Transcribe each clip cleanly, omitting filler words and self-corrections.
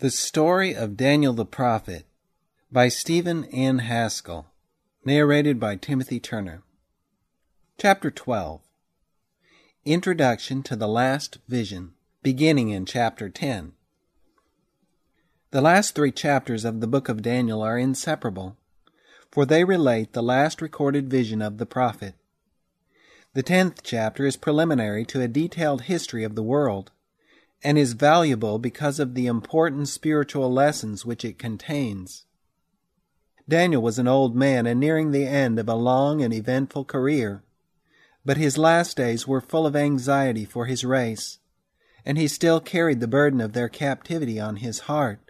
The Story of Daniel the Prophet by Stephen N. Haskell, narrated by Timothy Turner. Chapter 12. Introduction to the Last Vision, beginning in Chapter 10. The last 3 chapters of the book of Daniel are inseparable, for they relate the last recorded vision of the prophet. The 10th chapter is preliminary to a detailed history of the world, and is valuable because of the important spiritual lessons which it contains. Daniel was an old man and nearing the end of a long and eventful career, but his last days were full of anxiety for his race, and he still carried the burden of their captivity on his heart.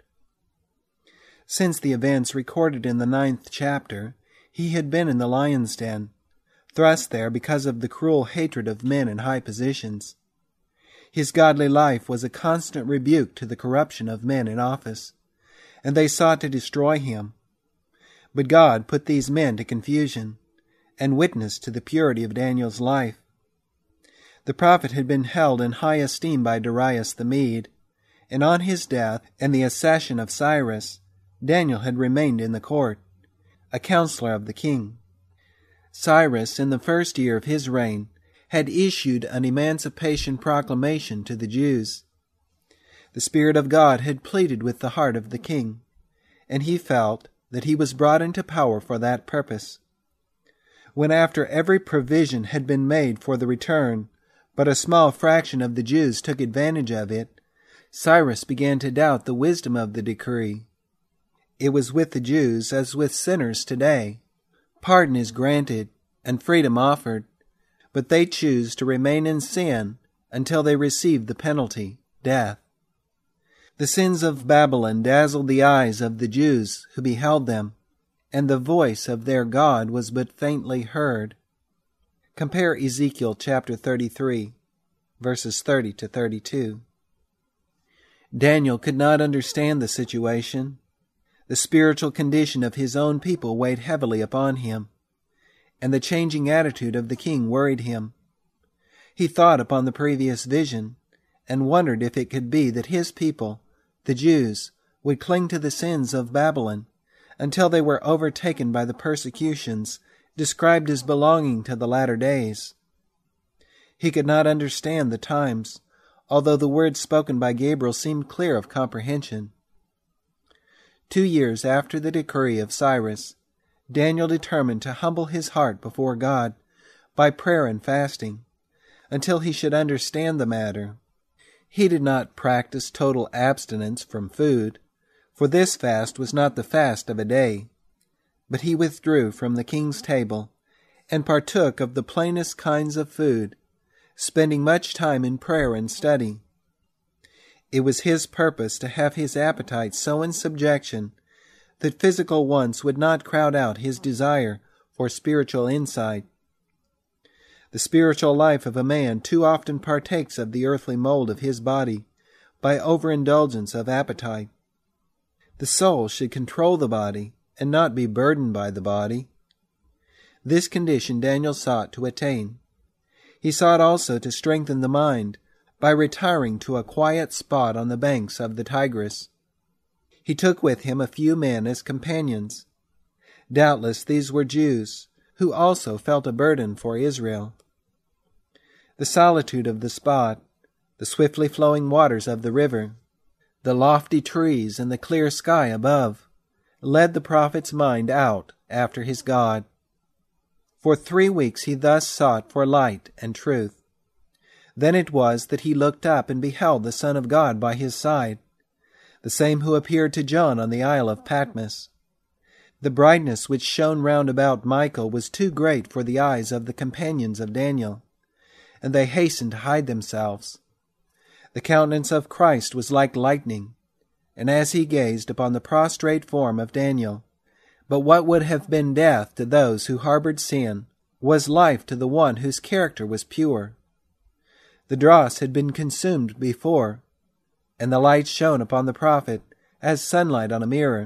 Since the events recorded in the 9th chapter, he had been in the lion's den, thrust there because of the cruel hatred of men in high positions. His godly life was a constant rebuke to the corruption of men in office, and they sought to destroy him. But God put these men to confusion, and witnessed to the purity of Daniel's life. The prophet had been held in high esteem by Darius the Mede, and on his death and the accession of Cyrus, Daniel had remained in the court, a counselor of the king. Cyrus, in the first year of his reign, had issued an emancipation proclamation to the Jews. The Spirit of God had pleaded with the heart of the king, and he felt that he was brought into power for that purpose. When after every provision had been made for the return, but a small fraction of the Jews took advantage of it, Cyrus began to doubt the wisdom of the decree. It was with the Jews as with sinners today. Pardon is granted and freedom offered, but they choose to remain in sin until they receive the penalty, death. The sins of Babylon dazzled the eyes of the Jews who beheld them, and the voice of their God was but faintly heard. Compare Ezekiel chapter 33, verses 30 to 32. Daniel could not understand the situation. The spiritual condition of his own people weighed heavily upon him, and the changing attitude of the king worried him. He thought upon the previous vision, and wondered if it could be that his people, the Jews, would cling to the sins of Babylon until they were overtaken by the persecutions described as belonging to the latter days. He could not understand the times, although the words spoken by Gabriel seemed clear of comprehension. 2 years after the decree of Cyrus, Daniel determined to humble his heart before God by prayer and fasting, until he should understand the matter. He did not practice total abstinence from food, for this fast was not the fast of a day, but he withdrew from the king's table and partook of the plainest kinds of food, spending much time in prayer and study. It was his purpose to have his appetite so in subjection that physical wants would not crowd out his desire for spiritual insight. The spiritual life of a man too often partakes of the earthly mold of his body by overindulgence of appetite. The soul should control the body and not be burdened by the body. This condition Daniel sought to attain. He sought also to strengthen the mind by retiring to a quiet spot on the banks of the Tigris. He took with him a few men as companions. Doubtless these were Jews, who also felt a burden for Israel. The solitude of the spot, the swiftly flowing waters of the river, the lofty trees and the clear sky above, led the prophet's mind out after his God. For 3 weeks he thus sought for light and truth. Then it was that he looked up and beheld the Son of God by his side, the same who appeared to John on the Isle of Patmos. The brightness which shone round about Michael was too great for the eyes of the companions of Daniel, and they hastened to hide themselves. The countenance of Christ was like lightning, and as he gazed upon the prostrate form of Daniel, but what would have been death to those who harbored sin was life to the one whose character was pure. The dross had been consumed before, and the light shone upon the prophet as sunlight on a mirror.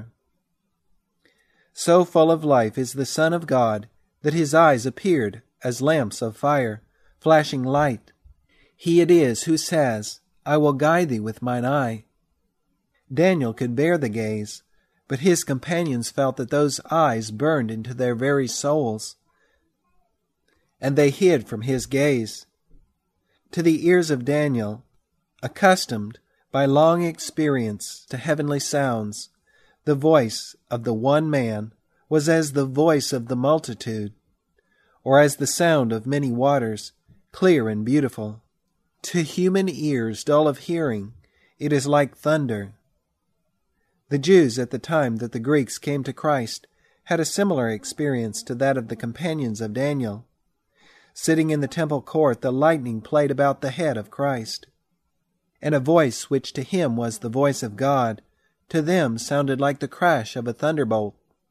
So full of life is the Son of God that his eyes appeared as lamps of fire, flashing light. He it is who says, I will guide thee with mine eye. Daniel could bear the gaze, but his companions felt that those eyes burned into their very souls, and they hid from his gaze. To the ears of Daniel, accustomed by long experience to heavenly sounds, the voice of the one man was as the voice of the multitude, or as the sound of many waters, clear and beautiful. To human ears dull of hearing, it is like thunder. The Jews at the time that the Greeks came to Christ had a similar experience to that of the companions of Daniel. Sitting in the temple court, the lightning played about the head of Christ, and a voice which to him was the voice of God, to them sounded like the crash of a thunderbolt.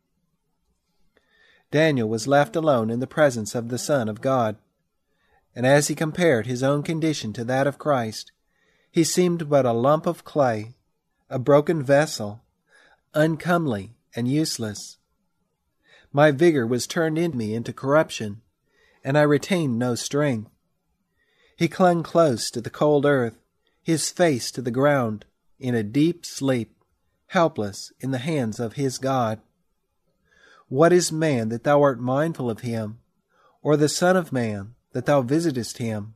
Daniel was left alone in the presence of the Son of God, and as he compared his own condition to that of Christ, he seemed but a lump of clay, a broken vessel, uncomely and useless. My vigor was turned in me into corruption, and I retained no strength. He clung close to the cold earth, his face to the ground, in a deep sleep, helpless in the hands of his God. What is man that thou art mindful of him, or the Son of Man that thou visitest him?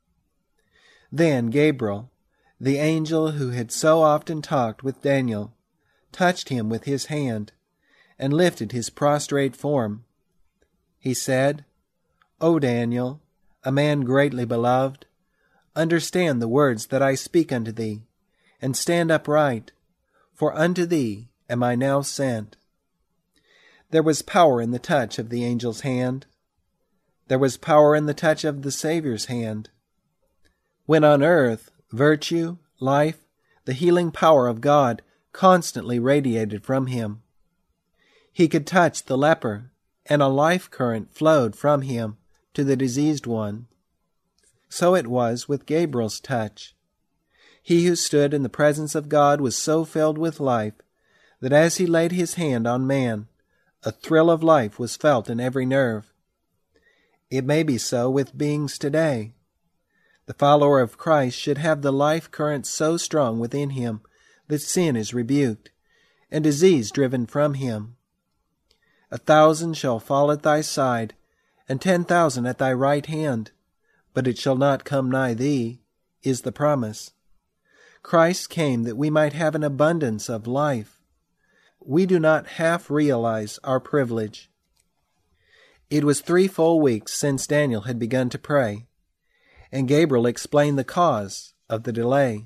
Then Gabriel, the angel who had so often talked with Daniel, touched him with his hand, and lifted his prostrate form. He said, O Daniel, a man greatly beloved, understand the words that I speak unto thee, and stand upright, for unto thee am I now sent. There was power in the touch of the angel's hand. There was power in the touch of the Savior's hand. When on earth, virtue, life, the healing power of God constantly radiated from him. He could touch the leper, and a life current flowed from him to the diseased one. So it was with Gabriel's touch. He who stood in the presence of God was so filled with life that as he laid his hand on man, a thrill of life was felt in every nerve. It may be so with beings today. The follower of Christ should have the life current so strong within him that sin is rebuked, and disease driven from him. 1,000 shall fall at thy side, and 10,000 at thy right hand, but it shall not come nigh thee, is the promise. Christ came that we might have an abundance of life. We do not half realize our privilege. It was 3 full weeks since Daniel had begun to pray, and Gabriel explained the cause of the delay.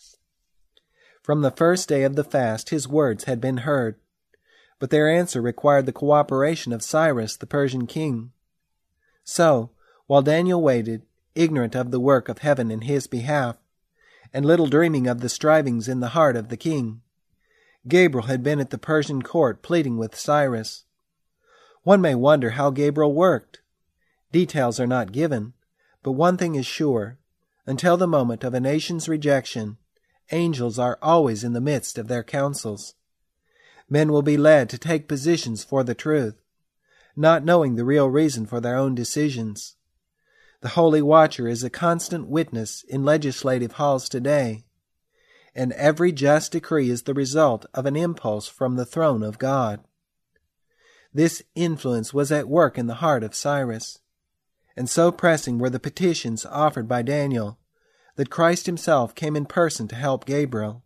From the first day of the fast his words had been heard, but their answer required the cooperation of Cyrus, the Persian king. So, while Daniel waited, ignorant of the work of heaven in his behalf, and little dreaming of the strivings in the heart of the king, Gabriel had been at the Persian court pleading with Cyrus. One may wonder how Gabriel worked. Details are not given, but one thing is sure. Until the moment of a nation's rejection, angels are always in the midst of their councils. Men will be led to take positions for the truth, not knowing the real reason for their own decisions. The Holy Watcher is a constant witness in legislative halls today, and every just decree is the result of an impulse from the throne of God. This influence was at work in the heart of Cyrus, and so pressing were the petitions offered by Daniel that Christ himself came in person to help Gabriel.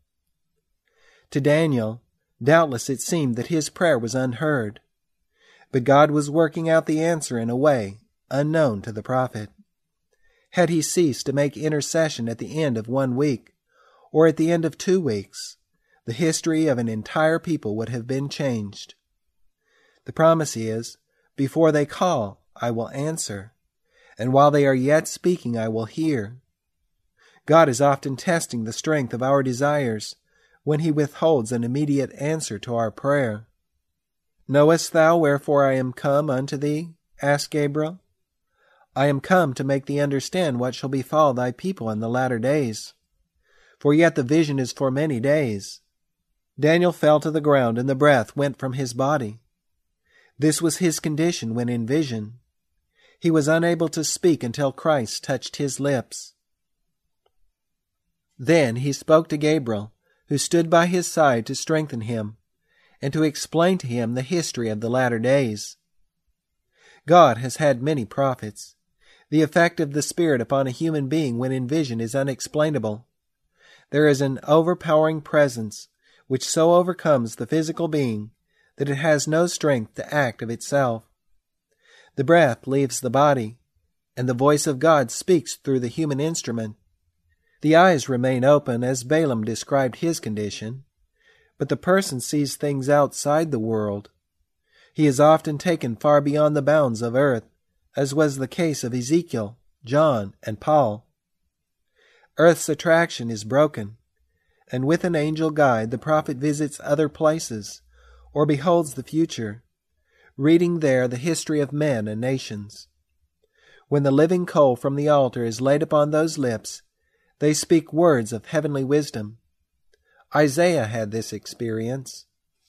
To Daniel, doubtless it seemed that his prayer was unheard, but God was working out the answer in a way unknown to the prophet. Had he ceased to make intercession at the end of 1 week, or at the end of 2 weeks, the history of an entire people would have been changed. The promise is, before they call, I will answer, and while they are yet speaking, I will hear. God is often testing the strength of our desires when he withholds an immediate answer to our prayer. Knowest thou wherefore I am come unto thee? Asked Gabriel. I am come to make thee understand what shall befall thy people in the latter days. For yet the vision is for many days. Daniel fell to the ground, and the breath went from his body. This was his condition when in vision. He was unable to speak until Christ touched his lips. Then he spoke to Gabriel, who stood by his side to strengthen him and to explain to him the history of the latter days. God has had many prophets. The effect of the Spirit upon a human being when in vision is unexplainable. There is an overpowering presence which so overcomes the physical being that it has no strength to act of itself. The breath leaves the body, and the voice of God speaks through the human instrument. The eyes remain open as Balaam described his condition, but the person sees things outside the world. He is often taken far beyond the bounds of earth, as was the case of Ezekiel, John, and Paul. Earth's attraction is broken, and with an angel guide the prophet visits other places, or beholds the future, reading there the history of men and nations. When the living coal from the altar is laid upon those lips, they speak words of heavenly wisdom. Isaiah had this experience.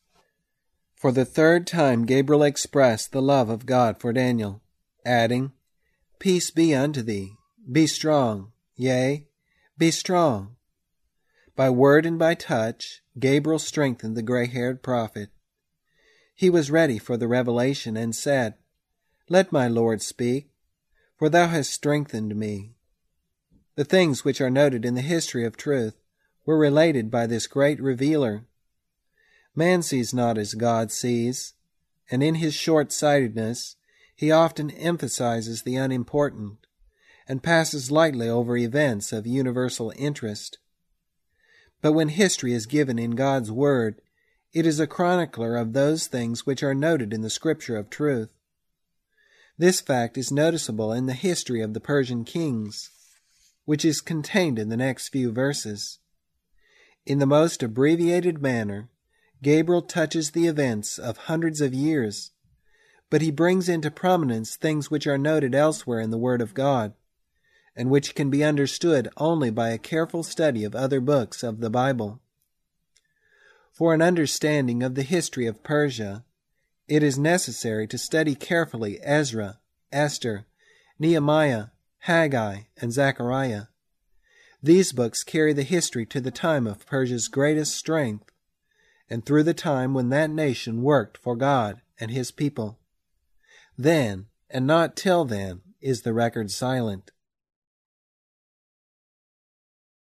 For the third time Gabriel expressed the love of God for Daniel, adding, "Peace be unto thee, be strong, yea, be strong." By word and by touch, Gabriel strengthened the gray-haired prophet. He was ready for the revelation and said, "Let my Lord speak, for thou hast strengthened me." The things which are noted in the history of truth were related by this great revealer. Man sees not as God sees, and in his short-sightedness he often emphasizes the unimportant and passes lightly over events of universal interest. But when history is given in God's Word, it is a chronicler of those things which are noted in the Scripture of truth. This fact is noticeable in the history of the Persian kings, which is contained in the next few verses. In the most abbreviated manner, Gabriel touches the events of hundreds of years, but he brings into prominence things which are noted elsewhere in the Word of God, and which can be understood only by a careful study of other books of the Bible. For an understanding of the history of Persia, it is necessary to study carefully Ezra, Esther, Nehemiah, Haggai, and Zechariah. These books carry the history to the time of Persia's greatest strength, and through the time when that nation worked for God and His people. Then, and not till then, is the record silent.